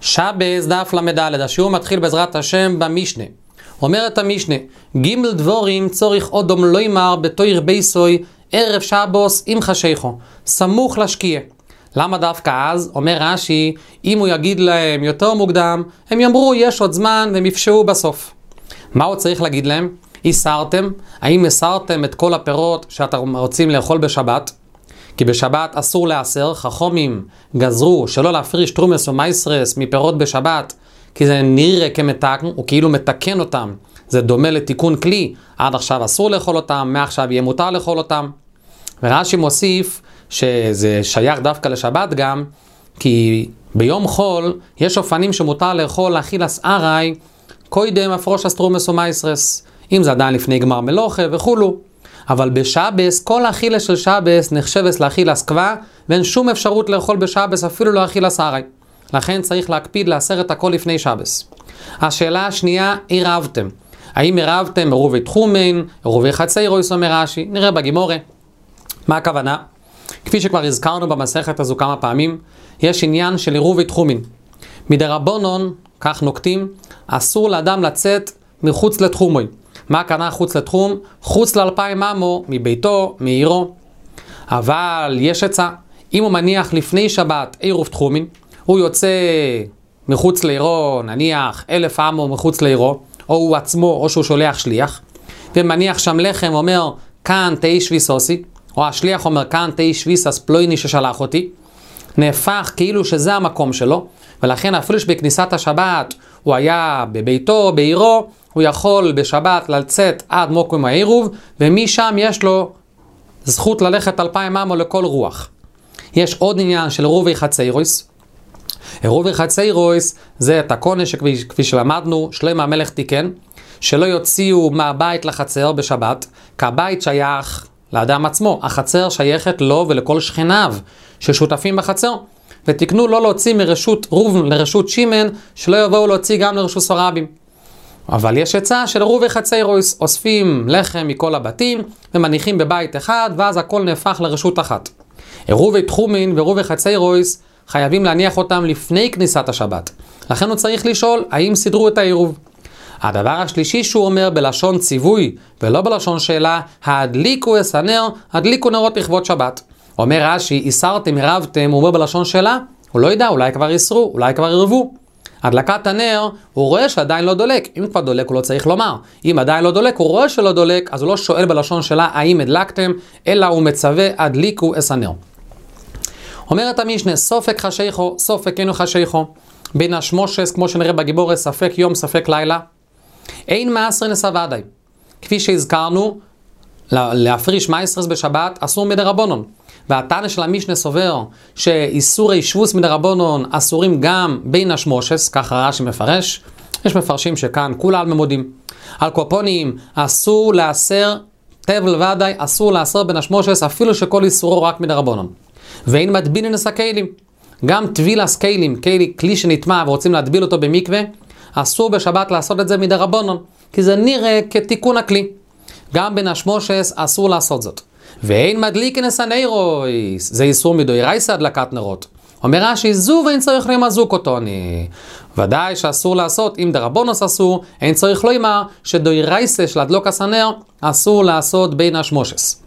שבס דף למדלת, השיעור מתחיל בעזרת השם במשנה. אומרת המשנה, גימל דבורים צורך אודום לא ימר בתויר בייסוי ערב שבוס עם חשיכו, סמוך לשקיע. למה דווקא אז? אומר רש"י, אם הוא יגיד להם יותר מוקדם, הם יאמרו יש עוד זמן והם יפשעו בסוף. מה הוא צריך להגיד להם? איסרתם? האם מסרתם את כל הפירות שאתם רוצים לאכול בשבת? כי בשבת אסור לאסר, חכמים גזרו שלא להפריש תרומס או מייסרס מפירות בשבת, כי זה נראה כמתקן, הוא כאילו מתקן אותם. זה דומה לתיקון כלי, עד עכשיו אסור לאכול אותם, מעכשיו יהיה מותר לאכול אותם. ורש"י מוסיף שזה שייך דווקא לשבת גם, כי ביום חול יש אופנים שמותר לאכול אכילס ארעי, קודם הפרוש אסטרומס או מייסרס, אם זה עדיין לפני גמר מלוכה וכולו. אבל בשבס, כל האכילה של שבס נחשבת לאכילס קבע, ואין שום אפשרות לאכול בשבס, אפילו לא אכילס ארעי. לכן צריך להקפיד לאסר את הכל לפני שבס. השאלה השנייה, עירבתם. האם עירבתם עירובי תחומין, עירובי חציירויס אומר רש"י? נראה בגימורה. מה הכוונה? כפי שכבר הזכרנו במסכת הזו כמה פעמים, יש עניין של עירובי תחומין. מדרבנן, כך נוקטים, אסור לאדם לצאת מחוץ לתחומוי. מה הכוונה חוץ לתחום? חוץ ל2,000 אמו, מביתו, מעירו. אבל יש עצה, אם הוא מניח לפני שבת עירוב תחומין, הוא יוצא מחוץ לעירו, נניח 1,000 אמו מחוץ לעירו, או הוא עצמו, או שהוא שולח שליח, ומניח שם לחם, אומר, כאן תהי שוויסוסי, או השליח אומר, כאן תהי שוויסס פלויני ששלח אותי, נהפך כאילו שזה המקום שלו, ולכן אפילו שבכניסת השבת הוא היה בביתו, בעירו, הוא יכול בשבת לצאת עד מוקם העירוב, ומשם יש לו זכות ללכת 2,000 אמו לכל רוח. יש עוד עניין של עירובי חציירויס. עירובי חציירויס זה את הקונה שכפי שלמדנו, שלמה המלך תיקן, שלא יוציאו מהבית לחצר בשבת, כי הבית שייך לאדם עצמו, החצר שייכת לו ולכל שכניו ששותפים בחצר, ותקנו לא להוציא מרשות רוב לרשות שימן, שלא יבואו להוציא גם לרשות סורבים. אבל יש עצה של עירובי חציירויס, אוספים לחם מכל הבתים ומניחים בבית אחד, ואז הכל נהפך לרשות אחת. עירובי תחומין ועירובי חציירויס חייבים להניח אותם לפני כניסת השבת. לכן הוא צריך לשאול האם סידרו את העירוב. הדבר השלישי שהוא אומר בלשון ציווי ולא בלשון שאלה, הדליקו אס הנר, הדליקו נרות לכבוד שבת. אומר רש"י, איסרתם, עירבתם, הוא אומר בלשון שאלה, הוא לא ידע, אולי כבר איסרו, אולי כבר עירבו. הדלקת הנר, הוא רואה שעדיין לא דולק. אם כבר דולק הוא לא צריך לומר. אם עדיין לא דולק, הוא רואה שלא דולק, אז הוא לא שואל בלשון שלה האם הדלקתם, אלא הוא מצווה הדליקו אס הנר. אומרת המשנה, סופק חשיכו, סופק אינו חשיכו. בין השמושס, כמו שנראה בגימורה, ספק יום, ספק לילה. אין מעשרה נסוודאי. כפי שהזכרנו, להפריש מייסרס בשבת אסור מדרבנן. והתנא של המשנה סובר שאיסורי שבוס מדרבנן אסורים גם בין השמושס, ככה רש"י מפרש. יש מפרשים שכאן כולה על ממודים. על קופונים אסור לאסר, תבל ודאי אסור לאסר בין השמושס, אפילו שכל איסורו רק מדרבנן. ואין מדבינן את הכלים. גם טבילת כלים, כלי שנטמע ורוצים להטביל אותו במקווה, אסור בשבת לעשות את זה מדרבנן, כי זה נראה כתיקון הכלי. גם בין השמושס אסור לעשות זאת. ואין מדליקן את הנרויס, זה איסור מדאורייתא הדלקת נרות. אומר רש"י, זו ואין צריך למזוק אותו. ודאי שאסור לעשות, אם דרבנן אסור, אין צריך לומר שדאורייתא של הדלוקת הנר אסור לעשות בין השמושס.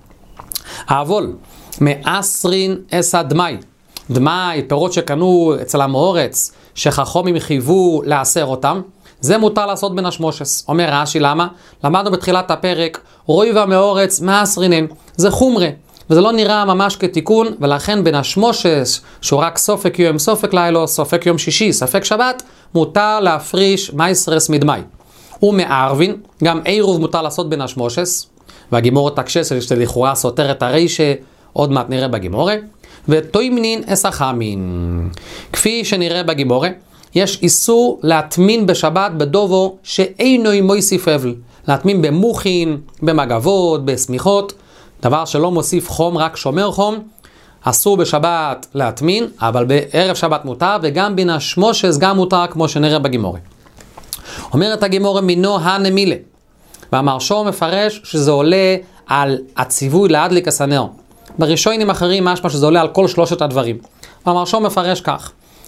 אבל מאסרין אס הדמאי, דמאי, פירות שקנו אצל המאורץ, שחכמים חייבו לאסר אותם, זה מותר לעשות בין השמושס. אומר רש"י, למה? למדנו בתחילת הפרק, רוי והמאורץ מאסרינן, זה חומרה, וזה לא נראה ממש כתיקון, ולכן בין השמושס, שהוא רק סופק יום, סופק לילה, סופק יום שישי, ספק שבת, מותר להפריש מייסרס מדמאי. ומערבין, גם עירוב מותר לעשות בין השמושס, והגימורה תקשס, שלכאורה סותר את הרישה, עוד מעט נראה בגימורה, ותוימנין אס החמין. כפי שנראה בגימורה, יש איסור להטמין בשבת בדובו שאינו מוסיף אבל. להטמין במוחין, במגבות, בסמיכות, דבר שלא מוסיף חום, רק שומר חום. אסור בשבת להטמין, אבל בערב שבת מותר, וגם בין השמושס גם מותר, כמו שנראה בגימורה. אומרת הגימורה מינו הנמילה. והמרשו מפרש שזה עולה על הציווי להדליק הסנר. בראשונים אחרים משמע שזה עולה על כל שלושת הדברים. והמרשו מפרש כך,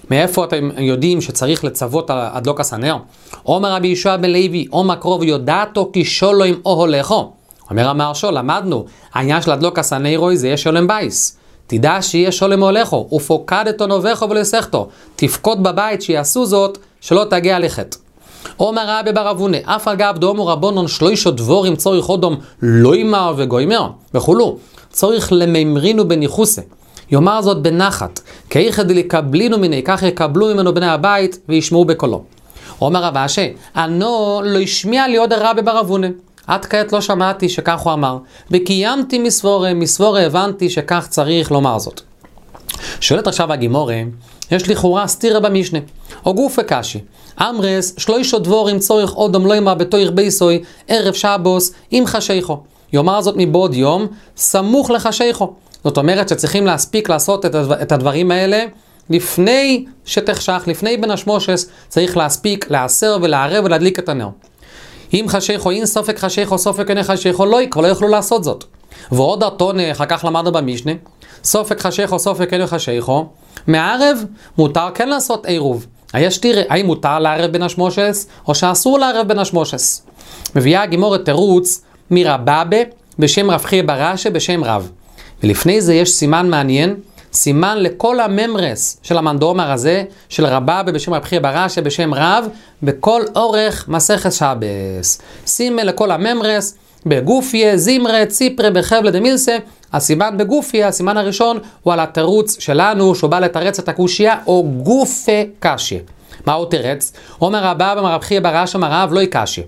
מאיפה אתם יודעים שצריך לצוות על הדלוקס הנר? אומר רבי יהושע בן לוי, אומר קרוב יודעתו כי שולוים או הולכו. אומר המהרש"ל, למדנו, העניין של הדלוקס הנרוי זה יש שולם בייס. תדע שיהיה שולם הולכו, ופוקדתו נובכו ולסכתו. תפקוד בבית שיעשו זאת, שלא תגיע לחטא. אומר רבי בר אבונה, אף על גב דאמרו רבונון שלושה דבורים צורך אודום לא ימר וגוימר וכולו. צורך לממרינו בניחוסה. יאמר זאת בנחת, כי איכא דלקבלינו מיני, כך יקבלו ממנו בני הבית וישמעו בקולו. אומר רב אשי, אנו לא השמיע לי עוד רבי בר אבונה. עד כעת לא שמעתי שכך הוא אמר, וקיימתי מסבורה הבנתי שכך צריך לומר זאת. שואלת עכשיו הגימורה, יש לכאורה סתירה במשנה, או גופה קשי, אמרס שלושה דבורים צורך אודום לא ימר בתויר בייסוי ערב שבוס עם חשיכו. יאמר זאת מבעוד יום, סמוך לחשיכו. זאת אומרת שצריכים להספיק לעשות את הדברים האלה לפני שתחשך, לפני בן השמושס, צריך להספיק לעשר ולערב ולהדליק את הנר. אם חשיכו, אם סופק חשיכו, סופק אין חשיכו, כבר לא יוכלו לעשות זאת. ועוד אתון, אחר כך למדנו במשנה, סופק חשיכו, סופק אין חשיכו, מערב מותר כן לעשות עירוב. יש תראה, האם מותר לערב בן השמושס, או שאסור לערב בן השמושס. מביאה הגימורה תירוץ מרבבה בשם רב חייא בר אשי בשם רב. ולפני זה יש סימן מעניין, סימן לכל הממרס של המנדומר הזה, של רבבה בשם רב חייא בר אשי בשם רב, בכל אורך מסכת שבס. סימן לכל הממרס, בגופיה, זמרה, ציפרה, בחבלה דמילסה. הסימן בגופיה, הסימן הראשון, הוא על התירוץ שלנו, שהוא בא לתרץ את הקושיה, או גופה קשי. מה הוא תירץ? אומר רבבה רב חייא בר אשי הרב לא יקשי.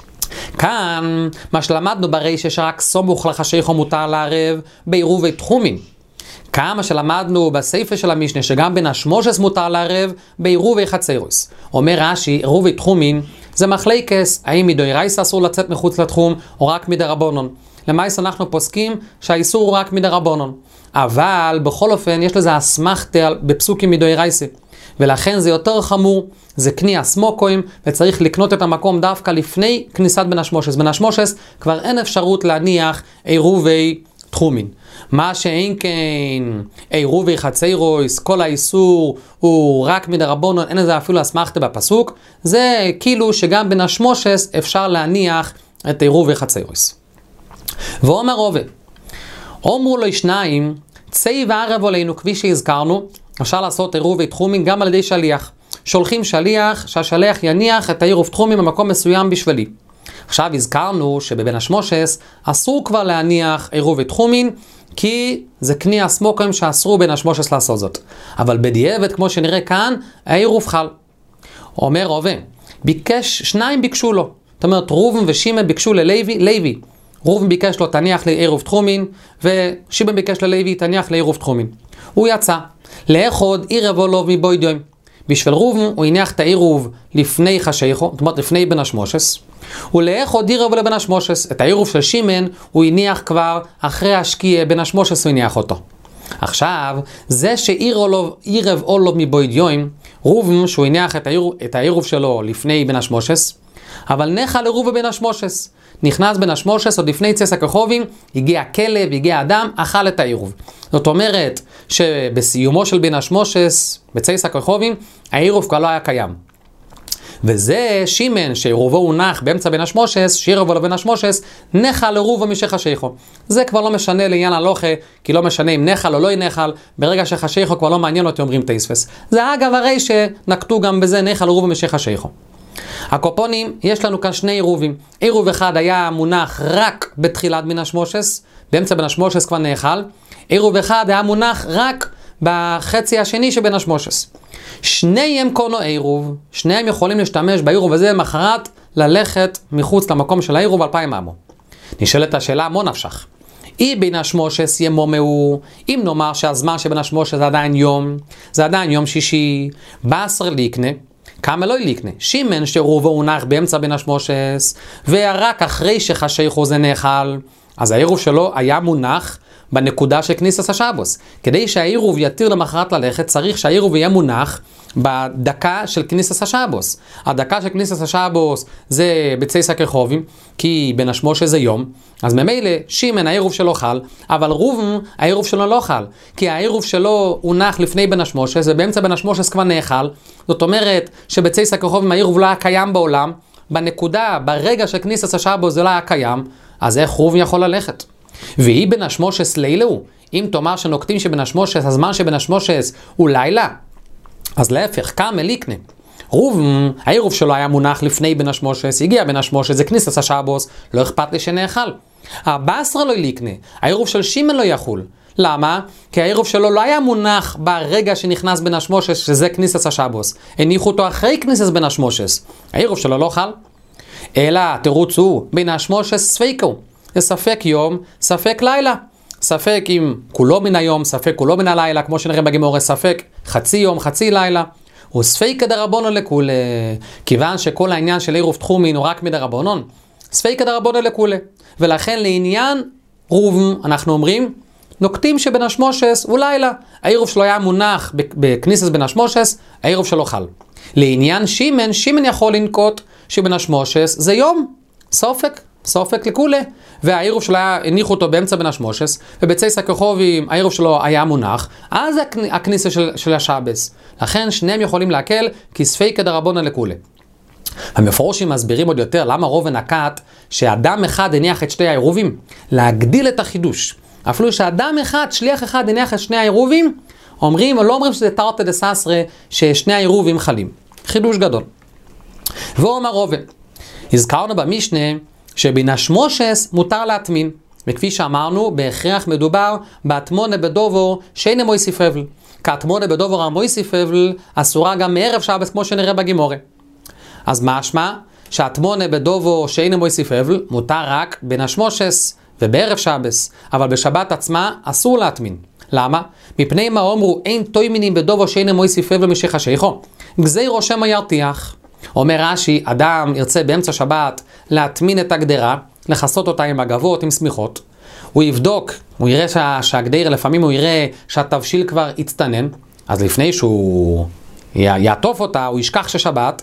כאן, מה שלמדנו ברישא שרק סמוך לחשיכו מותר לערב בעירובי תחומין. כמה שלמדנו בספר של המשנה שגם בן השמושס מותר לערב בעירובי חצרוס. אומר רש"י, עירובי תחומין זה מחלקס, האם מדאורייתא אסור לצאת מחוץ לתחום או רק מדרבנן. למעשה אנחנו פוסקים שהאיסור הוא רק מדרבנן. אבל בכל אופן יש לזה אסמכתא בפסוקים מדאורייתא. ולכן זה יותר חמור, זה קני הסמוקוים, וצריך לקנות את המקום דווקא לפני כניסת בן השמושס. בן השמושס כבר אין אפשרות להניח עירובי תחומין. מה שאין כן עירובי חצרוס, כל האיסור הוא רק מדרבנן, אין לזה אפילו אסמכתא בפסוק, זה כאילו שגם בן השמושס אפשר להניח את עירובי חצרוס. ואומר רובד, אומרו לו שניים, צי וערב עלינו, כפי שהזכרנו, אפשר לעשות עירובי תחומין גם על ידי שליח. שולחים שליח, שהשליח יניח את העירוב תחומין במקום מסוים בשבילי. עכשיו הזכרנו שבבן השמושס אסור כבר להניח עירובי תחומין, כי זה קני הסמוקים שאסרו בן השמושס לעשות זאת. אבל בדיעבד, כמו שנראה כאן, העירוב חל. אומר רובה, שניים ביקשו לו. זאת אומרת, ראובן ושמעון ביקשו ללוי. ראובן ביקש לו תניח לעירוב תחומין, ושמעון ביקש ללוי תניח לעירוב תחומין. הוא יצא. לאחוד עירב לו מבעוד יום. בשביל ראובן הוא הניח את העירוב לפני חשיכו, זאת אומרת לפני בן השמושס. ולאחוד עירב לבן השמושס. את העירוב של שמעון הוא הניח כבר אחרי השקיע בן השמושס הוא הניח אותו. עכשיו, זה שעירב לו מבעוד יום, ראובן שהוא הניח את העירוב שלו לפני בן השמושס, אבל נחל עירוב בן השמושס. נכנס בן השמושס עוד לפני צס הכוכבים, הגיע כלב, הגיע אדם, אכל את העירוב. זאת אומרת שבסיומו של בן השמושס, בצס הכוכבים, העירוב כבר לא היה קיים. וזה שמעון שעירובו הונח באמצע בן השמושס, שעירבו לבן השמושס, נחל עירובו משחשיכו. זה כבר לא משנה לעניין הלוכה, כי לא משנה אם נחל או לא נחל, ברגע שחשיכו כבר לא מעניין אותי אומרים תספס. זה אגב הרי שנקטו גם בזה נחל עירובו משחשיכו. הקופונים, יש לנו כאן שני עירובים. עירוב אחד היה מונח רק בתחילת בן השמושס, באמצע בן השמושס כבר נאכל. עירוב אחד היה מונח רק בחצי השני של בן השמושס. שניהם קורנו עירוב, שניהם יכולים להשתמש בעירוב הזה למחרת ללכת מחוץ למקום של העירוב 2,000 אמו. נשאלת השאלה, מה נפשך? אי בן השמושס ימומהו, אם נאמר שהזמן של בן השמושס זה עדיין יום, זה עדיין יום שישי, בעשר ליקנה, כמה לא ליקנה? שמעון שעירובו הונח באמצע בן השמושס, ורק אחרי שחשיכו זה נאכל, אז העירוב שלו היה מונח בנקודה של כניסת השבוס. כדי שהעירוב יתיר למחרת ללכת, צריך שהעירוב יהיה מונח בדקה של כניסת השבוס. הדקה של כניסת השבוס זה בצייס הכרחובים, כי בין השמושה זה יום, אז ממילא שימן העירוב שלו חל, אבל רובן העירוב שלו לא חל, כי העירוב שלו הונח לפני בין השמושה, ובאמצע בין השמושה כבר נאכל, זאת אומרת שבצייס הכרחובים העירוב לא היה קיים בעולם, בנקודה, ברגע של כניסת השבוס זה לא היה קיים, אז איך רובן יכול ללכת? והיא בין השמושס לילהו, אם תאמר שנוקטים שבין השמושס, הזמן שבין השמושס הוא לילה, אז להפך, כמה ליקנה. רובן, העירוב שלו היה מונח לפני בין השמושס, הגיע בין השמושס, זה כניסת השבוס, לא אכפת לי שנאכל. 14 לא ליקנה, העירוב של שימן לא יחול. למה? כי העירוב שלו לא היה מונח ברגע שנכנס בין השמושס, שזה כניסת השבוס. הניחו אותו אחרי כניסת בין השמושס. העירוב שלו לא חל. אלא תירוץ הוא, בין השמושס ספיקו. זה ספק יום, ספק לילה. ספק אם כולו מן היום, ספק כולו מן הלילה, כמו שנראה בגמורה, ספק חצי יום, חצי לילה. הוא ספק דרבנן לכולי, כיוון שכל העניין של עירוב תחומין הוא רק מדרבנן, ספק דרבנן לכולי. ולכן לעניין רובן אנחנו אומרים, נוקטים שבין השמושס הוא לילה. העירוב שלו היה מונח בכניסת בין השמושס, העירוב שלו חל. לעניין שימן, שימן יכול לנקוט שבין השמושס זה יום, סופק לכולי. והעירוב שלו היה, הניחו אותו באמצע בין השמושס, ובצייס הכרחובים העירוב שלו היה מונח, אז הכניסה של השבס. לכן שניהם יכולים להקל, כי ספיקא דרבנן לכולי. המפורשים מסבירים עוד יותר למה רובן נקט שאדם אחד הניח את שתי העירובים, להגדיל את החידוש. אפילו שאדם אחד, שליח אחד הניח את שני העירובים, אומרים או לא אומרים שזה תרתי דססרא ששני העירובים חלים. חידוש גדול. ואומר רובן, הזכרנו במשנה שבין השמושס מותר להטמין, וכפי שאמרנו, בהכרח מדובר בהטמונה בדובור שאין מויסיף הבל. כהטמונה בדובור המויסיף הבל אסורה גם מערב שבת, כמו שנראה בגמורה. אז משמע שהטמונה בדובור שאין מויסיף הבל מותר רק בין השמושס ובערב שבת, אבל בשבת עצמה אסור להטמין. למה? מפני מה אומרו אין תוימינים בדובור שאין מויסיף הבל משחשיכו, גזירו שמא ירתיח. אומר רש"י, אדם ירצה באמצע שבת להטמין את הגדרה, לחסות אותה עם אגבות, עם סמיכות. הוא יבדוק, הוא יראה שהגדרה, לפעמים הוא יראה שהתבשיל כבר הצטנן, אז לפני שהוא יעטוף אותה, הוא ישכח ששבת,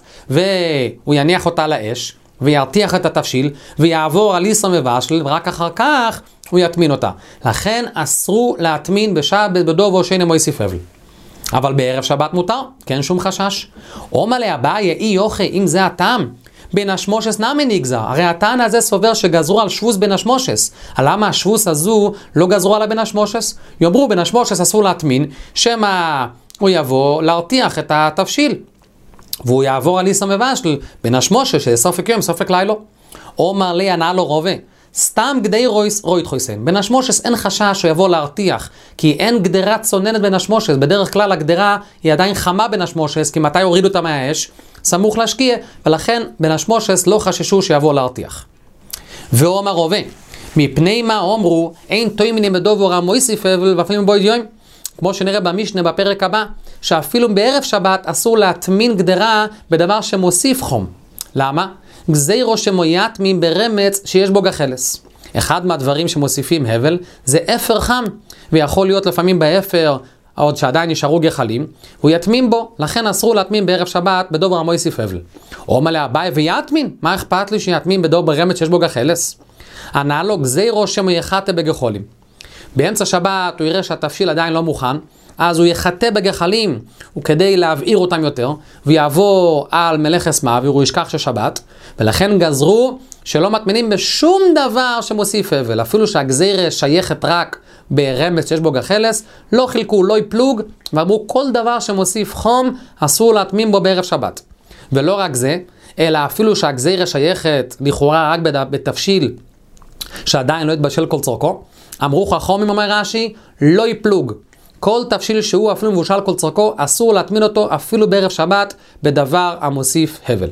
והוא יניח אותה לאש, וירתיח את התבשיל, ויעבור על איסר מבשל, ורק אחר כך הוא יטמין אותה. לכן אסרו להטמין בשבת בדובור שאין מויסיף הבל. אבל בערב שבת מותר, כן שום חשש. אומר לאביי, אי יוכי, אם זה הטעם, בין השמושס נמי נגזר. הרי הטען הזה סובר שגזרו על שבוס בין השמושס. למה השבוס הזו לא גזרו עליה בין השמושס? יאמרו בין השמושס אסור להטמין, שמה הוא יבוא להרתיח את התבשיל. והוא יעבור על איסר מבשל בין השמושס, שסופק יום, סופק לילה. אומר לי, ענה לו רובה. סתם גדי רוית חויסן. בין השמושס אין חשש שהוא יבוא להרתיח, כי אין גדרה צוננת בין השמושס. בדרך כלל הגדרה היא עדיין חמה בין השמושס, כי מתי הורידו אותה מהאש? סמוך להשקיע, ולכן בין השמושס לא חששו שיבוא להרתיח. ואומר רובה, מפני מה אומרו, אין תוימינים בדובור המויסיף הבל ואפילו בויד יום. כמו שנראה במשנה בפרק הבא, שאפילו בערב שבת אסור להטמין גדרה בדבר שמוסיף חום. למה? גזירו שמויטמין ברמץ שיש בו גחלס. אחד מהדברים שמוסיפים הבל זה אפר חם, ויכול להיות לפעמים באפר עוד שעדיין נשארו גחלים, הוא יטמין בו, לכן אסרו להטמין בערב שבת בדובר המויסיף הבל. אומר לאביי ויטמין, מה אכפת לי שיטמין בדובר ברמץ שיש בו גחלס? ענה לו גזירו שמויחתה בגחולים. באמצע שבת הוא יראה שהתבשיל עדיין לא מוכן, אז הוא יחטא בגחלים, וכדי להבעיר אותם יותר, ויעבור על מלאכת מעביר, הוא ישכח ששבת, ולכן גזרו שלא מטמינים בשום דבר שמוסיף הבל, אפילו שהגזירה שייכת רק ברמץ שיש בו גחלס, לא חילקו, לא יפלוג, ואמרו כל דבר שמוסיף חום, אסור להטמין בו בערב שבת. ולא רק זה, אלא אפילו שהגזירה שייכת לכאורה רק בתבשיל, שעדיין לא התבשל כל צורכו, אמרו חכמים, אומר רש"י, לא יפלוג. כל תבשיל שהוא אפילו מבושל כל צורכו, אסור להטמין אותו אפילו בערב שבת בדבר המוסיף הבל.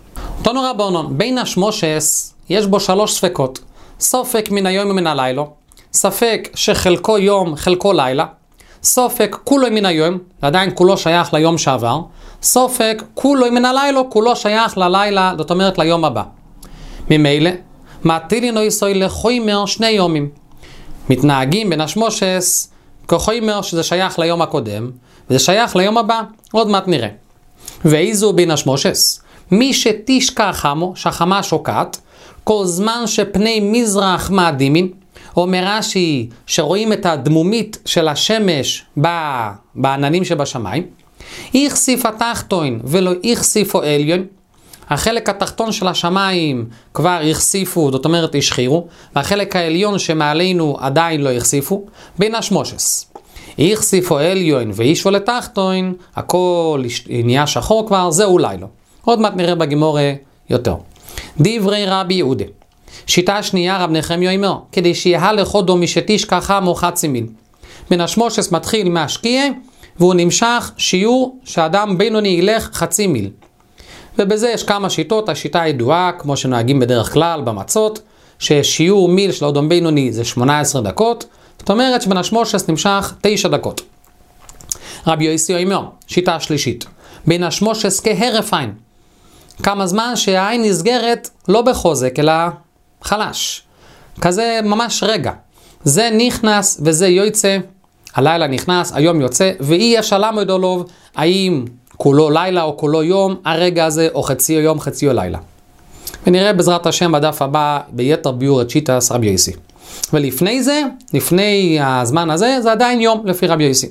תנו רבנן, בין השמושס יש בו 3 ספקות. סופק מן היום ומן הלילה, ספק שחלקו יום חלקו לילה, סופק כולו מן היום, עדיין כולו שייך ליום שעבר, סופק כולו מן הלילה, כולו שייך ללילה, זאת אומרת ליום הבא. ממילא, מטילין או יסוי לחוימר 2 יומים. מתנהגים בין השמושס כחומר שזה שייך ליום הקודם, וזה שייך ליום הבא, עוד מעט נראה. ואיזו בין השמושס? מי שתשכח חמו, שהחמה שוקעת, כל זמן שפני מזרח מאדימין, אומר רש"י שרואים את הדמומית של השמש בעננים שבשמיים, יחסיף התחתון ולא יחסיפו עליון, החלק התחתון של השמיים כבר יחסיפו, זאת אומרת ישחירו, והחלק העליון שמעלינו עדיין לא יחסיפו, בין השמושס. יחסיפו עליון ואישו לתחתון, הכל נהיה שחור כבר, זה אולי לא. עוד מעט נראה בגמורה יותר. דברי רבי יהודה. שיטה שנייה רב נחמיה אומר, כדי שיהיה לחודו משתשכח חמו חצי מיל. בין השמושס מתחיל מהשקיע, והוא נמשך שיעור שאדם בינוני ילך חצי מיל. ובזה יש כמה שיטות, השיטה הידועה, כמו שנוהגים בדרך כלל במצות, ששיעור מיל של אדם בינוני זה 18 דקות, זאת אומרת שבין השמושס נמשך 9 דקות. רבי יוסי אומר, שיטה שלישית, בין השמושס כהרף עין. כמה זמן שהעין נסגרת לא בחוזק, אלא חלש. כזה ממש רגע. זה נכנס וזה יוצא, הלילה נכנס, היום יוצא, ואי אפשר לעמוד עליו, האם כולו לילה או כולו יום, הרגע הזה או חצי יום, חצי לילה. ונראה בעזרת השם בדף הבא ביתר ביור את שיטת רבי יוסי. ולפני זה, לפני הזמן הזה, זה עדיין יום לפי רבי יוסי.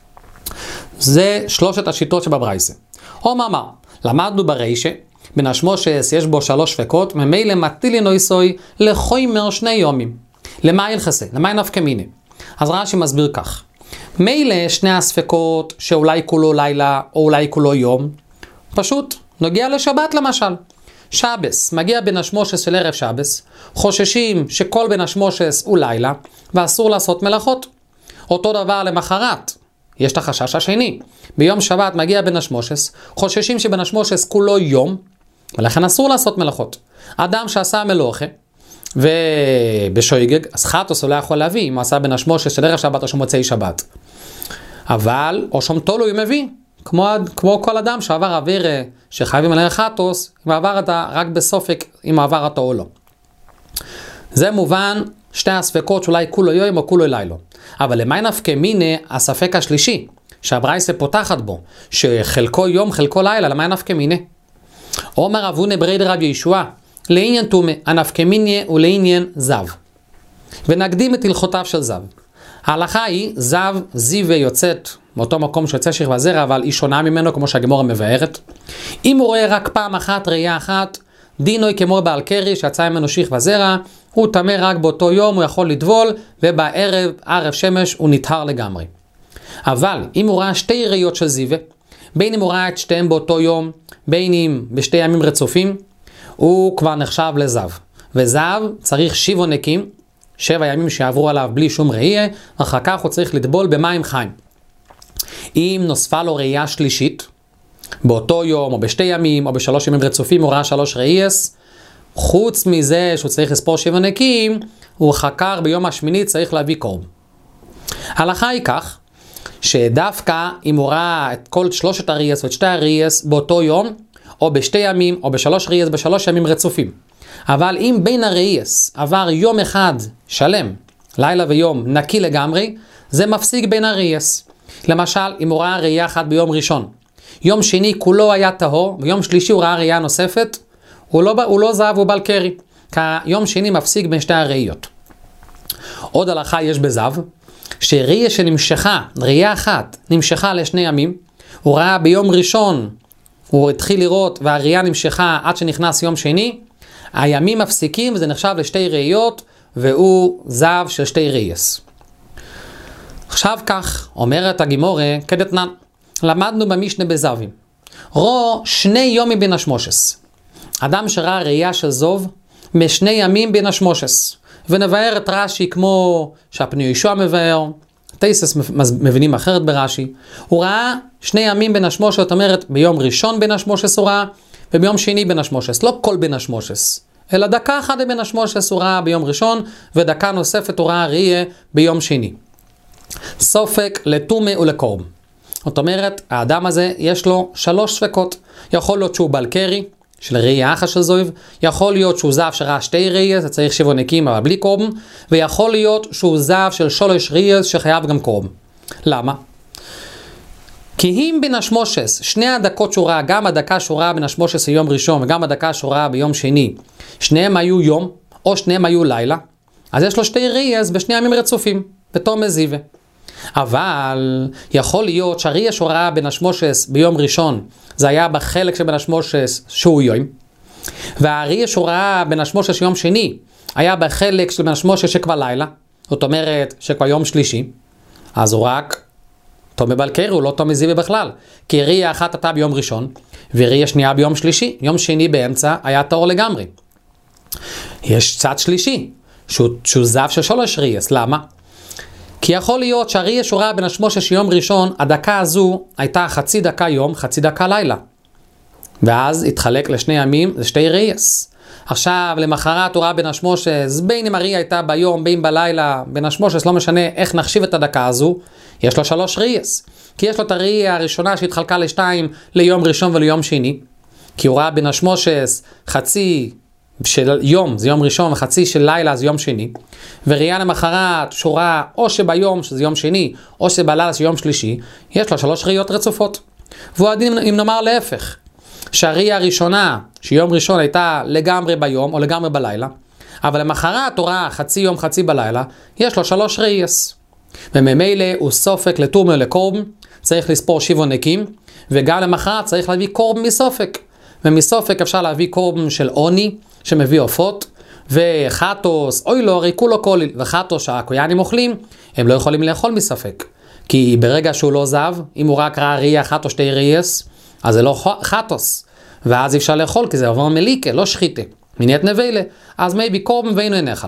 זה שלושת השיטות שבברייסה. או מאמר, למדנו ברישה, בין השמושס יש בו 3 ספקות, ממילא מטילי נויסוי לחומר 2 יומים. למה ילחסה? למה נפקא מינה? אז רש"י מסביר כך. מילא 2 הספקות שאולי כולו לילה או אולי כולו יום, פשוט נוגע לשבת למשל. שבס, מגיע בין השמושס של ערב שבס, חוששים שכל בין השמושס הוא לילה, ואסור לעשות מלאכות. אותו דבר למחרת, יש את החשש השני. ביום שבת מגיע בין השמושס, חוששים שבין השמושס כולו יום, ולכן אסור לעשות מלאכות. אדם שעשה מלוכה, ובשויגג, אז חטוס הוא לא יכול להביא, אם הוא עשה בין השמושס של ערב שבת או שמוצאי שבת. אבל, או שום תולו הוא מביא, כמו כל אדם שעבר עבירה שחייבים עליה חטוס, אם עבר אתה רק בסופק אם עבר אותו או לא. זה מובן 2 הספקות שאולי כולו יום או כולו לילה. אבל למה נפקא מינה הספק השלישי, שהברייסה פותחת בו, שחלקו יום חלקו לילה, למה נפקא מינה? אומר אבונה ברי דרבי ישוע, לעניין תומה, הנפקא מינה ולעניין זב. ונקדים את הלכותיו של זב. ההלכה היא, זב, זיווה יוצאת מאותו מקום שיוצא שכבה זרע, אבל היא שונה ממנו כמו שהגמורה מבארת. אם הוא רואה רק פעם אחת, ראייה אחת, דינוי כמו בעל קרי שיצא ממנו שכבה זרע, הוא טמא רק באותו יום, הוא יכול לטבול, ובערב, ערב שמש, הוא נטהר לגמרי. אבל אם הוא ראה 2 ראיות של זיווה, בין אם הוא ראה את שתיהם באותו יום, בין אם ב2 ימים רצופים, הוא כבר נחשב לזב. וזב צריך 7 נקים, 7 ימים שיעברו עליו בלי שום ראייה, אחר כך הוא צריך לטבול במים חיים. אם נוספה לו ראייה שלישית, באותו יום או ב2 ימים או ב3 ימים רצופים הוא ראה 3 ראייס, חוץ מזה שהוא צריך לספור 7 נקים, הוא חקר ביום השמיני צריך להביא קורב. ההלכה היא כך, שדווקא אם הוא ראה את כל 3 הראייס ואת 2 הראייס באותו יום, או ב2 ימים או ב3 ראייס ב3 ימים רצופים. אבל אם בין הראייס עבר יום אחד שלם, לילה ויום נקי לגמרי, זה מפסיק בין הראייס. למשל, אם הוא ראה ראייה אחת ביום ראשון, יום שני כולו היה טהור, ויום שלישי הוא ראה ראייה נוספת, הוא לא זב, הוא בעל קרי. כי יום שני מפסיק בין 2 הראיות. עוד הלכה יש בזב, שראייה שנמשכה, ראייה אחת, נמשכה ל2 ימים, הוא ראה ביום ראשון, הוא התחיל לראות והראייה נמשכה עד שנכנס יום שני, הימים מפסיקים וזה נחשב ל2 ראיות, והוא זב של 2 ראייס. עכשיו כך, אומרת הגמורה, כדתנן, למדנו במשנה בזבים. רו 2 יומים בין השמושס. אדם שראה ראייה של זוב, מ2 ימים בין השמושס. ונבאר את רש"י כמו שהפני ישוע מבאר, תייסס מבינים אחרת ברש"י. הוא ראה 2 ימים בין השמושס, זאת אומרת ביום ראשון בין השמושס הוא ראה, וביום שני בין השמושס. לא כל בין השמושס, אלא דקה אחת בין השמושס הוא ראה ביום ראשון, ודקה נוספת הוא ראה ראייה ביום שני. סופק לתומה ולקורב. זאת אומרת, האדם הזה יש לו 3 ספקות. יכול להיות שהוא בעל קרי, של ראייה אחת של זויב, יכול להיות שהוא זב שראה שתי ראייס, צריך שבו נקים אבל בלי קורבן, ויכול להיות שהוא זב של 3 ראייס שחייב גם קורבן. למה? כי אם בין השמושס, 2 הדקות שהוא ראה, גם הדקה שהוא ראה בין השמושס ביום ראשון וגם הדקה שהוא ראה ביום שני, שניהם היו יום או שניהם היו לילה, אז יש לו 2 ראייס בשני ימים רצופים, בתום מזיבה. אבל יכול להיות שהראייה שהוא ראה בין השמושס ביום ראשון, זה היה בחלק של בין השמושס שהוא יום, והראייה שהוא ראה בין השמושס יום שני, היה בחלק של בין השמושס שכבר לילה, זאת אומרת שכבר יום שלישי, אז הוא רק תום בלקרי, הוא לא תום מזיבה בכלל, כי ראייה אחת הייתה ביום ראשון, וראייה שנייה ביום שלישי, יום שני באמצע היה טהור לגמרי. יש צד שלישי, שהוא זב של 3 ראייס, למה? כי יכול להיות שהראייה שהוא ראה בין השמושס יום ראשון, הדקה הזו הייתה חצי דקה יום, חצי דקה לילה. ואז התחלק לשני ימים, זה 2 ראייס. עכשיו, למחרת הוא ראה בין השמושס, בין אם הראייה הייתה ביום, בין בלילה, בין השמושס, לא משנה איך נחשיב את הדקה הזו, יש לו 3 ראייס. כי יש לו את הראייה הראשונה שהתחלקה ל2 ליום ראשון וליום שני. כי הוא ראה בין השמושס חצי של יום, זה יום ראשון, וחצי של לילה, זה יום שני. וראייה למחרת, שהוא ראה או שביום, שזה יום שני, או שבלילה, זה יום שלישי, יש לו 3 ראיות רצופות. והוא עדין אם נאמר להפך, שהראייה הראשונה, שיום ראשון הייתה לגמרי ביום, או לגמרי בלילה, אבל למחרת הוא ראה חצי יום, חצי בלילה, יש לו 3 ראייס. וממילא הוא סופק לתורמה לקורבן, צריך לספור 7 נקים, וגם למחרת צריך להביא קורבן מסופק. ומסופק אפשר להביא קורבן של עוני, שמביא עופות, וחטוס, אוי לא, הרי כולו כוליל, וחטוס שהכויאנים אוכלים, הם לא יכולים לאכול מספק. כי ברגע שהוא לא זב, אם הוא רק ראה ראייה אחת או 2 ראייס, אז זה לא חטוס. ואז אפשר לאכול, כי זה עבור מליקה, לא שחיתה. מניית נבלה. אז מייבי קורבן ואינו נאכל.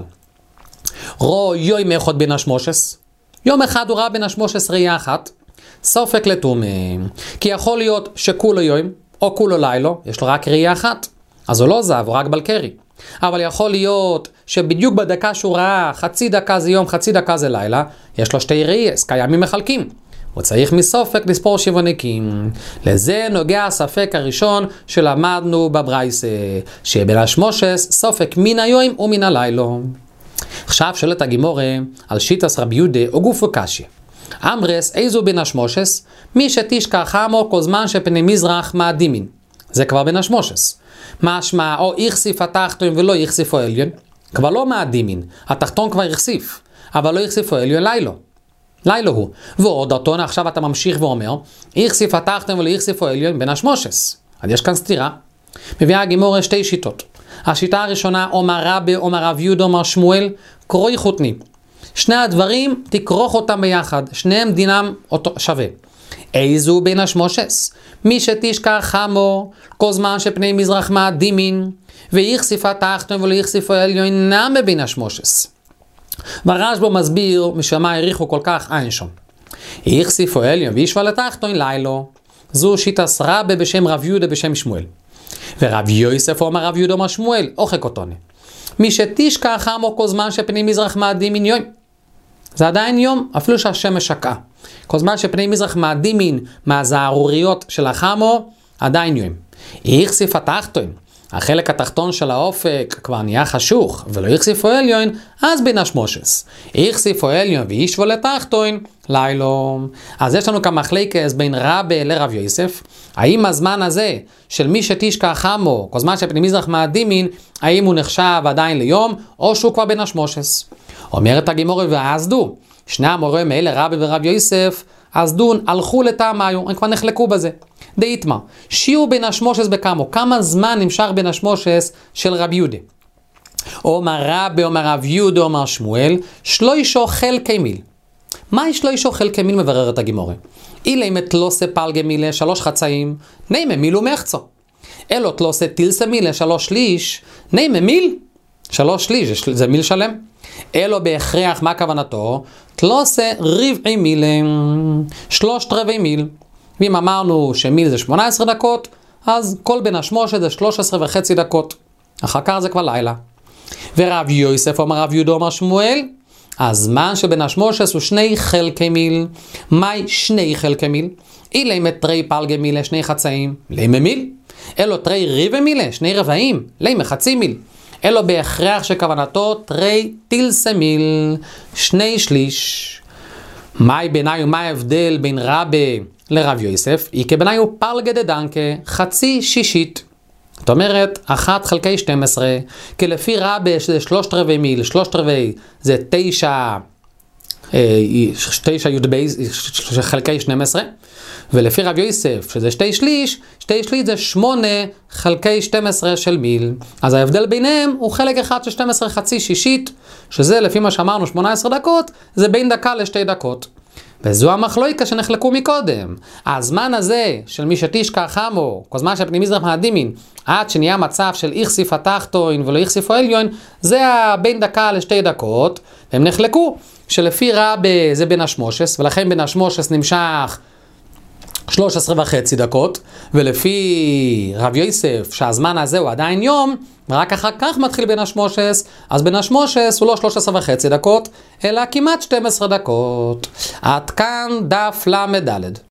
רו יום אחד בין השמושס. יום אחד הוא ראה בין השמושס ראייה אחת, סופק לתורמה. כי יכול להיות שכולו יום, או כולו לילו, יש לו רק ראייה אחת. אז הוא לא זב, הוא רק בלקרי. אבל יכול להיות שבדיוק בדקה שהוא ראה, חצי דקה זה יום, חצי דקה זה לילה, יש לו 2 ראייס, קיימים מחלקים. הוא צריך מסופק לספור 7 נקים. לזה נוגע הספק הראשון שלמדנו בברייסה, שבין השמושס סופק מן היום ומן הלילו. עכשיו שואלת הגימורה על שיטס רבי יהודה או גופו קשיא. אמרס איזו בין השמושס, מי שתשכח עמו כל זמן שפני מזרח מאדימין. זה כבר בין השמושס. משמע או יחסיף התחתון ולא יחסיפו עליון, כבר לא מאדימין, התחתון כבר יחסיף, אבל לא יחסיפו עליון לילו. לילו הוא. ועוד אתון עכשיו אתה ממשיך ואומר, יחסיף התחתון ולא יחסיפו עליון בין השמושס. אז יש כאן סתירה. מביאה הגימורה 2 שיטות. השיטה הראשונה, אומר רבי, אומר רב יהודה, אומר שמואל, קרוי חותני. 2 הדברים, תכרוך אותם ביחד, שניהם דינם שווה. איזו בין השמושס? מי שתשכח עמו, כל זמן שפני מזרח מאדימין, ויחסיף התחתון ולא יחסיפו עליון נמה בין השמושס. והרשב"א מסביר, משמה העריכו כל כך אין שם. יחסיפו עליון וישבו לתחתון לילו. זו שיטס רבי בשם רב יהודה בשם שמואל. ורב יוסף אומר רב יהודה אומר שמואל, אוחק אותוני. מי שתשכח עמו כל זמן שפני מזרח מאדימין יום. זה עדיין יום, אפילו שהשמש שקעה. כל זמן שפני מזרח מאדימין מהזערוריות של החמו, עדיין יום. יחסיף התחתון, החלק התחתון של האופק כבר נהיה חשוך, ולא יחסיפו עליון, אז בין השמושס. יחסיפו עליון וישבו לתחתון, לילו. אז יש לנו כמה מחלקת בין רבי לרב יוסף. האם הזמן הזה של מי שתשכח עמו, כל זמן שפני מזרח מאדימין, האם הוא נחשב עדיין ליום, או שהוא כבר בין השמושס? אומרת הגימורה והעזדו, 2 המורים האלה רבי ורב יוסף, עזדון הלכו לטעמיו, הם כבר נחלקו בזה. דאיתמה, שיעור בין השמושס בכמו, כמה זמן נמשך בין השמושס של רבי יהודה. אומר רבי, אומר רב יהודה, אומר שמואל, 3 חלקי מיל. מה יש 3 חלקי מיל מבררת הגימורה? אילי מתלוסה פלגי מילה 3 חצאים, נימה מיל ומחצו. אלו תלוסה תילסה מילה 3 שליש, נימה מיל 3 שליש, זה מיל שלם. אלו בהכרח, מה כוונתו? תלוסה רבעי מילה, 3/4 מיל. ואם אמרנו שמיל זה 18 דקות, אז כל בין השמושת זה 13.5 דקות. אחר כך זה כבר לילה. ורב יוסף אומר רב יהודה אומר שמואל, הזמן שבין השמושת הוא 2 חלקי מיל. מהי 2 חלקי מיל? אילי מטרי פלגי מיל 2 חצאים, לימה מיל. אלו תרי ריבה מילה, 2 רבעים, לימה חצי מיל. אלו בהכרח שכוונתו תרי תילסה מיל, 2/3. מהי ביניי ומה ההבדל בין רבי לרב יוסף? היא כביניי הוא פרלגה דדנקה, 1/6. זאת אומרת, 1/12, כי לפי רבי שזה 3/4 מיל, 3/4 זה 9 חלקי 12, ולפי רב יוסף שזה 2/3, 2/3 זה 8/12 של מיל. אז ההבדל ביניהם הוא חלק אחד של 12 1/6, שזה לפי מה שאמרנו 18 דקות, זה בין דקה ל2 דקות. וזו המחלוקה שנחלקו מקודם. הזמן הזה של מי שתשכח חמו, כל זמן שפני מזרח מהדימין, עד שנהיה מצב של איכסיף התחתון ולא איכסיף העליון, זה בין דקה ל2 דקות, והם נחלקו שלפי רבי זה בין השמושס, ולכן בין השמושס נמשך 13.5 דקות, ולפי רב יוסף שהזמן הזה הוא עדיין יום, רק אחר כך מתחיל בין השמושס, אז בין השמושס הוא לא 13.5 דקות, אלא כמעט 12 דקות. עד כאן דף למד ד'.